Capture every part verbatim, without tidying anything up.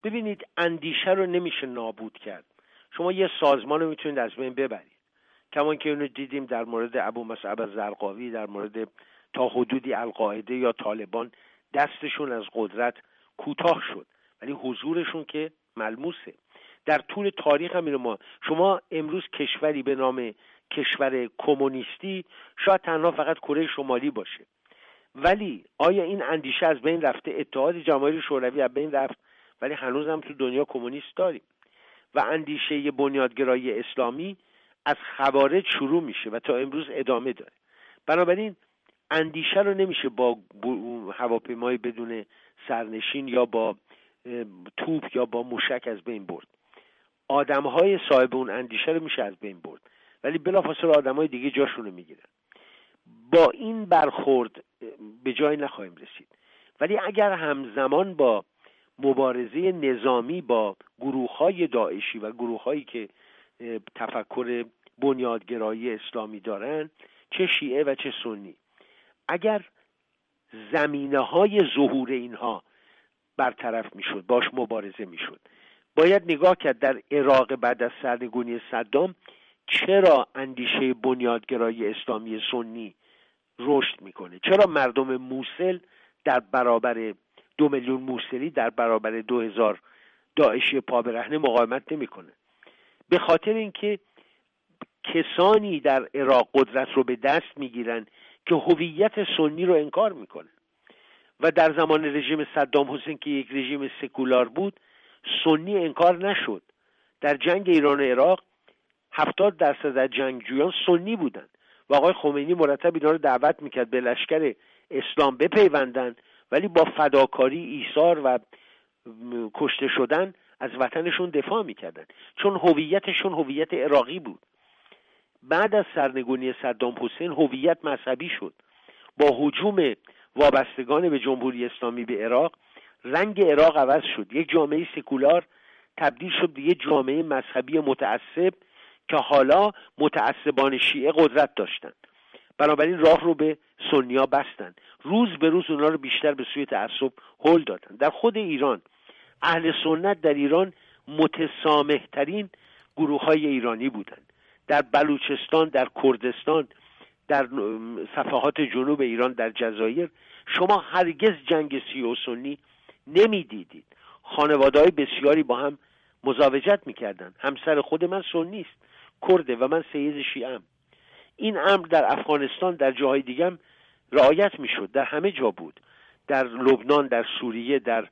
ببینید اندیشه رو نمیشه نابود کرد. شما یه سازمان رو میتونید از بین ببرید، کمان که اونو دیدیم در مورد ابو مصعب الزرقاوی، در مورد تا حدودی القاعده یا طالبان دستشون از قدرت کوتاه شد ولی حضورشون که ملموسه. در طول تاریخ هم ما شما امروز کشوری به نام کشور کمونیستی شاید تنها فقط کره شمالی باشه، ولی آیا این اندیشه از بین رفته؟ اتحاد جماهیر شوروی از بین رفت ولی هنوز هم تو دنیا کمونیست داریم و اندیشه بنیادگرایی اسلامی از خوارج شروع میشه و تا امروز ادامه داره. بنابراین اندیشه رو نمیشه با هواپیمای بدون سرنشین یا با توپ یا با موشک از بین برد. آدم‌های صاحب اون اندیشه رو میشه از بین برد ولی بلافاصله آدم‌های دیگه جاشون رو میگیرن. با این برخورد به جای نخواهیم رسید. ولی اگر همزمان با مبارزه نظامی با گروه‌های داعشی و گروه‌هایی که تفکر بنیادگرایی اسلامی دارن، چه شیعه و چه سنی، اگر زمینه‌های ظهور اینها برطرف میشد، باش مبارزه میشد، باید نگاه کرد در عراق بعد از سرنگونی صدام چرا اندیشه بنیادگرایی اسلامی سنی رشد میکنه، چرا مردم موصل در برابر دو میلیون موصلی در برابر دو هزار داعشی پا برهنه مقاومت نمیکنه. به خاطر اینکه کسانی در عراق قدرت رو به دست میگیرن که هویت سنی رو انکار میکنن و در زمان رژیم صدام حسین که یک رژیم سکولار بود سنی انکار نشد. در جنگ ایران و عراق هفتاد درصد از جنگجویان سنی بودن و آقای خمینی مرتب اینا رو دعوت میکرد به لشکر اسلام بپیوندن ولی با فداکاری، ایثار و کشته شدن از وطنشون دفاع میکردن چون هویتشون هویت عراقی بود. بعد از سرنگونی صدام حسین هویت مذهبی شد. با هجوم وابستگان به جمهوری اسلامی به عراق رنگ عراق عوض شد. یک جامعه سکولار تبدیل شد به یک جامعه مذهبی متعصب که حالا متعصبان شیعه قدرت داشتند. بنابراین راه رو به سنی‌ها بستن. روز به روز اونا رو بیشتر به سوی تعصب هل دادن. در خود ایران اهل سنت در ایران متسامح‌ترین گروه‌های ایرانی بودند. در بلوچستان، در کردستان، در صفحات جنوب ایران، در جزایر شما هرگز جنگ شیعه و سنی نمی‌دیدید. خانواده‌های بسیاری با هم مزاوجت می‌کردند. همسر خود من سنی است، کرده و من سید شیعه‌ام. این امر در افغانستان در جاهای دیگه هم رعایت میشد، در همه جا بود، در لبنان، در سوریه، در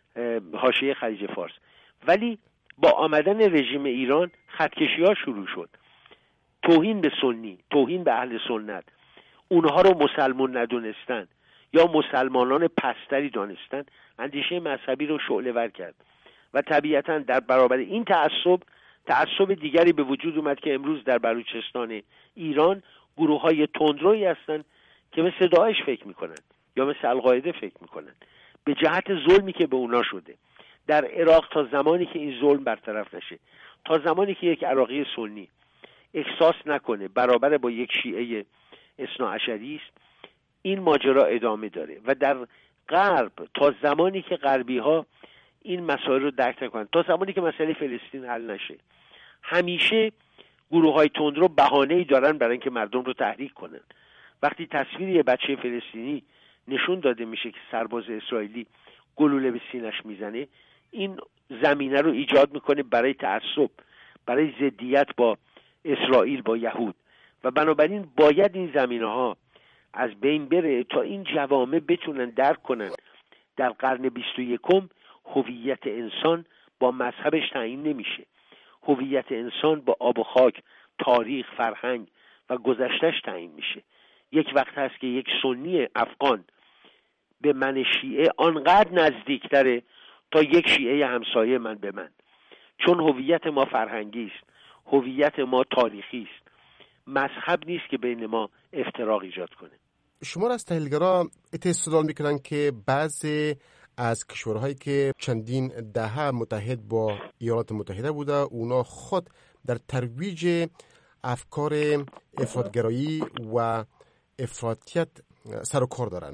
حاشیه خلیج فارس. ولی با آمدن رژیم ایران خطکشی‌ها شروع شد. توهین به سنی، توهین به اهل سنت، اونها رو مسلمان ندونستن یا مسلمانان پستری دانستن، اندیشه مذهبی رو شعله ور کرد و طبیعتاً در برابر این تعصب تعصب دیگری به وجود اومد که امروز در بلوچستان ایران گروه‌های تندرویی هستند که مثل داعش فکر میکنن یا مثل القاعده فکر میکنن به جهت ظلمی که به اونا شده. در عراق تا زمانی که این ظلم برطرف نشه، تا زمانی که یک عراقی سنی احساس نکنه برابر با یک شیعه اثناعشری است، این ماجرا ادامه داره. و در غرب تا زمانی که غربی ها این مسائل رو درک نکنن، تا زمانی که مسئله فلسطین حل نشه، همیشه گروه های تندرو بهانه‌ای دارن برای اینکه مردم رو تحریک کنن. وقتی تصویر یه بچه فلسطینی نشون داده میشه که سرباز اسرائیلی گلوله به سینش میزنه، این زمینه رو ایجاد میکنه برای تعصب، برای ضدیت با اسرائیل، با یهود. و بنابراین باید این زمینه ها از بین بره تا این جوامع بتونن درک کنن در قرن بیست و یکم هویت انسان با مذهبش تعیین نمیشه. هویت انسان با آب و خاک، تاریخ، فرهنگ و گذشتهش تعیین میشه. یک وقت هست که یک سنی افغان به من شیعه آنقدر نزدیکتره تا یک شیعه همسایه من به من، چون هویت ما فرهنگی است، هویت ما تاریخی است. مذهب نیست که بین ما افتراق ایجاد کنه. شما را از تحلیلگرا استدلال میکنن که بعضی از کشورهایی که چندین دهه متحد با ایالات متحده بوده، اونا خود در ترویج افکار افراطگرایی و افراطیت سر و کار دارن.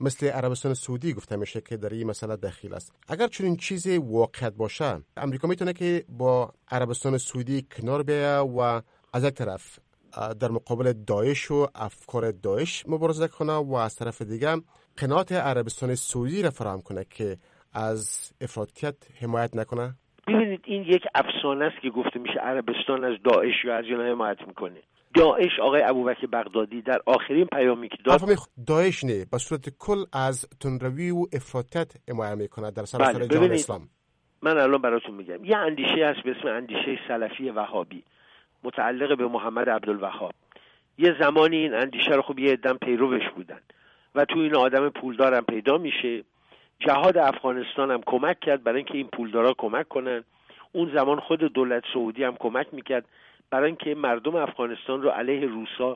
مثل عربستان سعودی گفته میشه که در این مسئله دخیل است. اگر چنین چیزی واقعیت باشه، امریکا میتونه که با عربستان سعودی کنار بیاید و از یک طرف در مقابل داعش و افکار داعش مبارزه کنه و از طرف دیگه قناعت عربستان سعودی را فراهم کنه که از افراطیت حمایت نکنه. ببینید این یک افسانه است که گفته میشه عربستان از داعش یا از اینا حمایت میکنه. داعش، آقای ابوبکر بغدادی در آخرین پیامی که داد، داعش نه، به صورت کل از تندروی و افراطیت حمایت میکنه در سراسر بله. جهان اسلام. من الان براتون میگم یه اندیشه هست به اسم اندیشه سلفی وهابی متعلق به محمد عبدالوهاب. یه زمانی این اندیشه رو خب یه عده‌ام پیروش بودن و تو این آدم پولدارم پیدا میشه. جهاد افغانستان هم کمک کرد برای اینکه این پولدارا کمک کنن. اون زمان خود دولت سعودی هم کمک میکرد برای اینکه مردم افغانستان رو علیه روسا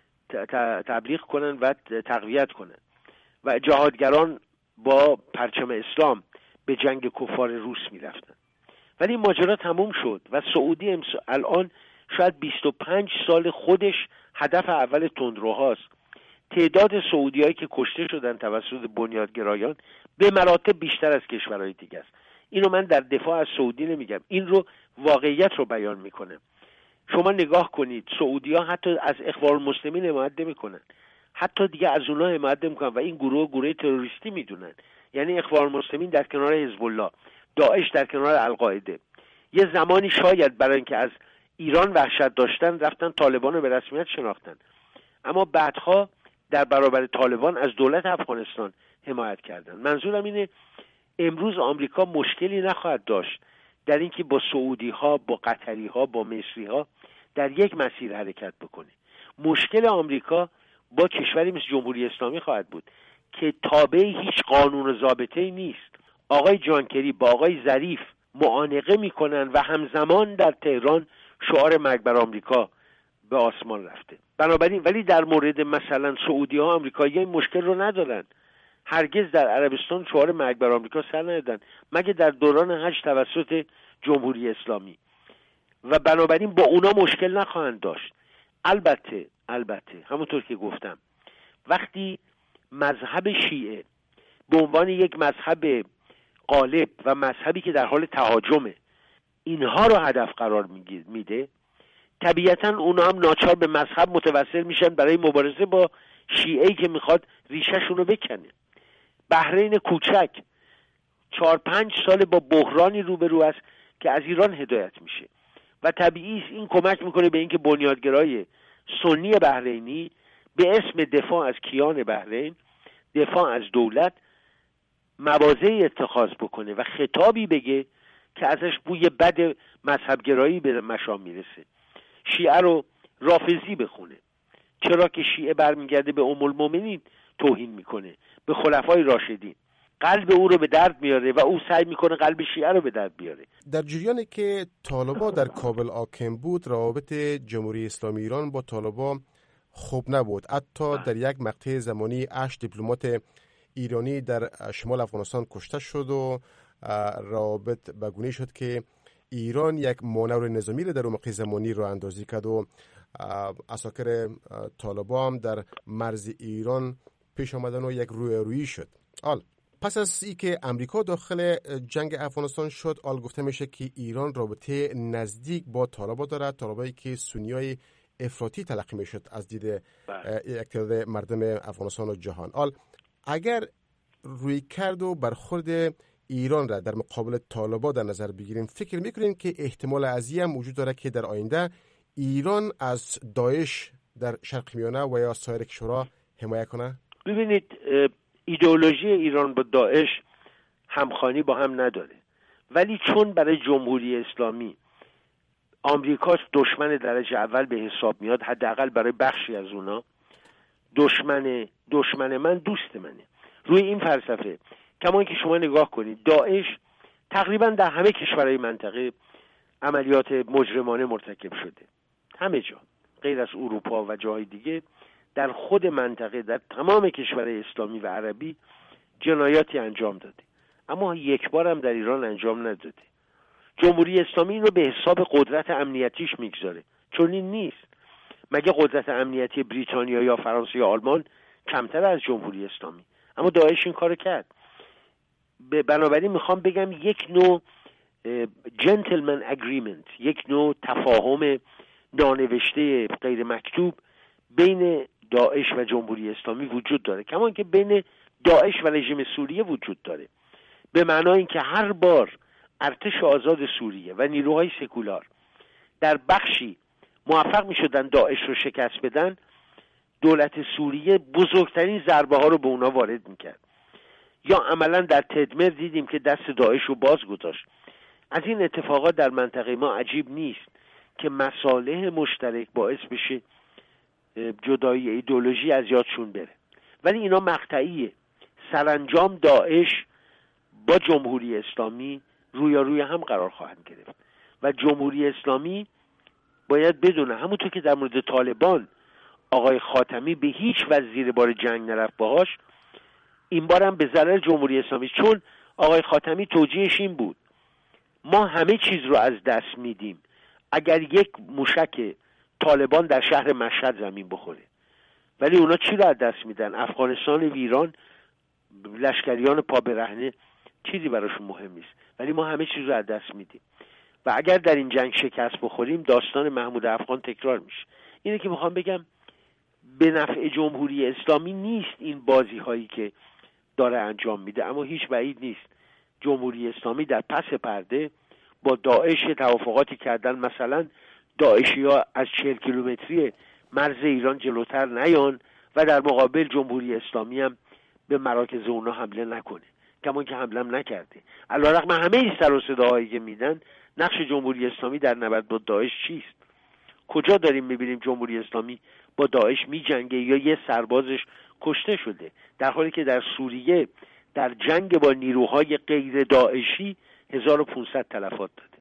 تبلیغ کنن و تقویت کنن و جهادگران با پرچم اسلام به جنگ کفار روس میرفتن. ولی ماجرا تموم شد و سعودی الان شاید بیست و پنج سال خودش هدف اول تندروهاست. تعداد سعودیایی که کشته شدن توسط بنیادگرایان به مراتب بیشتر از کشورهای دیگه است. اینو من در دفاع از سعودی نمیگم، این رو واقعیت رو بیان میکنم. شما نگاه کنید سعودی‌ها حتی از اخوان المسلمین حمایت نمیکنن، حتی دیگه از اونها حمایت نمیکنن و این گروه گروه تروریستی میدونن. یعنی اخوان المسلمین در کنار حزب الله، داعش در کنار القاعده. یه زمانی شاید برای اینکه از ایران وحشت داشتن رفتن طالبان رو به رسمیت شناختن، اما بعدها در برابر طالبان از دولت افغانستان حمایت کردن. منظورم اینه امروز آمریکا مشکلی نخواهد داشت در اینکه با سعودی ها، با قطری ها، با مصری ها در یک مسیر حرکت بکنه. مشکل آمریکا با کشوری مثل جمهوری اسلامی خواهد بود که تابع هیچ قانون و ضابطه‌ای نیست. آقای جان کری با آقای ظریف معانقه میکنن و همزمان در تهران شعار مرگ بر آمریکا به آسمان رفته. بنابراین ولی در مورد مثلا سعودی ها آمریکایی این مشکل رو ندارن. هرگز در عربستان شعار مرگ بر آمریکا سر ندادن مگه در دوران حج توسط جمهوری اسلامی، و بنابراین با اونا مشکل نخواهند داشت. البته البته همونطور که گفتم وقتی مذهب شیعه به عنوان یک مذهب غالب و مذهبی که در حال تهاجمه اینها رو هدف قرار میده، طبیعتا اونا هم ناچار به مذهب متوسل میشن برای مبارزه با شیعه‌ای که میخواد ریشه‌شون رو بکنه. بحرین کوچک چهار پنج سال با بحرانی روبرو است که از ایران هدایت میشه و طبیعی است این کمک میکنه به اینکه بنیادگرای سنی بحرینی به اسم دفاع از کیان بحرین، دفاع از دولت، مواضعی اتخاذ بکنه و خطابی بگه که ازش بوی بد مذهبگرایی به مشام میرسه. شیعه رو رافضی بخونه، چرا که شیعه برمیگرده به ام المؤمنین توهین میکنه، به خلفای راشدین، قلب او رو به درد میاره و او سعی میکنه قلب شیعه رو به درد بیاره. در جریانی که طالبا در کابل حاکم بود، روابط جمهوری اسلامی ایران با طالبا خوب نبود. حتی در یک مقطع زمانی هشت دیپلمات ایرانی در شمال افغانستان کشته شد و روابط بگونه شد که ایران یک مانور نظامی رو در اون مقطع زمانی رو اندازی کرد و عساکر طالبا هم در مرز ایران پیش آمدن و یک روی رویی شد. آل پس از ای که امریکا داخل جنگ افغانستان شد، آل گفته میشه که ایران رابطه نزدیک با طالبا دارد، طالبایی که سنیای افراطی تلقی میشد از دید اقتدار مردم افغانستان و جهان. آل اگر روی کرد و برخورد ایران را در مقابل طالبا در نظر بگیریم، فکر میکنین که احتمال ازی هم وجود داره که در آینده ایران از داعش در شرق میانه و یا سایر کشورها حمایت کنه؟ ببینید ایدئولوژی ایران با داعش همخوانی با هم نداره، ولی چون برای جمهوری اسلامی آمریکا دشمن درجه اول به حساب میاد، حداقل برای بخشی از اونا دشمن دشمن من دوست منه. روی این فلسفه کمان که شما نگاه کنید داعش تقریبا در همه کشورهای منطقه عملیات مجرمانه مرتکب شده، همه جا غیر از اروپا و جای دیگه در خود منطقه در تمام کشورهای اسلامی و عربی جنایاتی انجام داده، اما یک بار هم در ایران انجام نداده. جمهوری اسلامی اینو به حساب قدرت امنیتیش میگذاره، چون این نیست. مگه قدرت امنیتی بریتانیا یا فرانسه یا آلمان کمتر از جمهوری اسلامی؟ اما داعش این کارو کرد. بنابراین میخوام بگم یک نوع جنتلمن اگریمنت، یک نوع تفاهم نانوشته غیر مکتوب بین داعش و جمهوری اسلامی وجود داره، کما اینکه بین داعش و رژیم سوریه وجود داره، به معنای اینکه هر بار ارتش آزاد سوریه و نیروهای سکولار در بخشی موفق می شدن داعش رو شکست بدن، دولت سوریه بزرگترین ضربه ها رو به اونا وارد می کرد. یا عملا در تدمر دیدیم که دست داعش رو باز گذاشت. از این اتفاقات در منطقه ما عجیب نیست که مصالح مشترک باعث بشه جدایی ایدئولوژی از یادشون بره، ولی اینا مقطعیه. سرانجام داعش با جمهوری اسلامی رویاروی هم قرار خواهند گرفت و جمهوری اسلامی باید بدونه، همونطور که در مورد طالبان آقای خاتمی به هیچ وجه زیر بار جنگ نرفت باهاش، این بار هم به ضرر جمهوری اسلامی، چون آقای خاتمی توجیهش این بود ما همه چیز رو از دست میدیم اگر یک موشک طالبان در شهر مشهد زمین بخوره، ولی اونا چی رو از دست میدن؟ افغانستان ویران، لشکریان پا برهنه، چیزی براشون مهم نیست، ولی ما همه چیز رو از دست میدیم و اگر در این جنگ شکست بخوریم داستان محمود افغان تکرار میشه. اینه که میخوام بگم به نفع جمهوری اسلامی نیست این بازی هایی که داره انجام میده، اما هیچ بعید نیست جمهوری اسلامی در پس پرده با داعش توافقاتی کردن، مثلا داعشی ها از چهل کیلومتری مرز ایران جلوتر نیان و در مقابل جمهوری اسلامی هم به مراکز اونا حمله نکنه، کمان که حمله هم نکرده. علیرغم همه این سر و صداهایی که میدن، نقش جمهوری اسلامی در نبرد با داعش چیست؟ کجا داریم میبینیم جمهوری اسلامی با داعش میجنگه یا یه سربازش کشته شده، در حالی که در سوریه در جنگ با نیروهای غیر داعشی هزار و پانصد تلفات داده.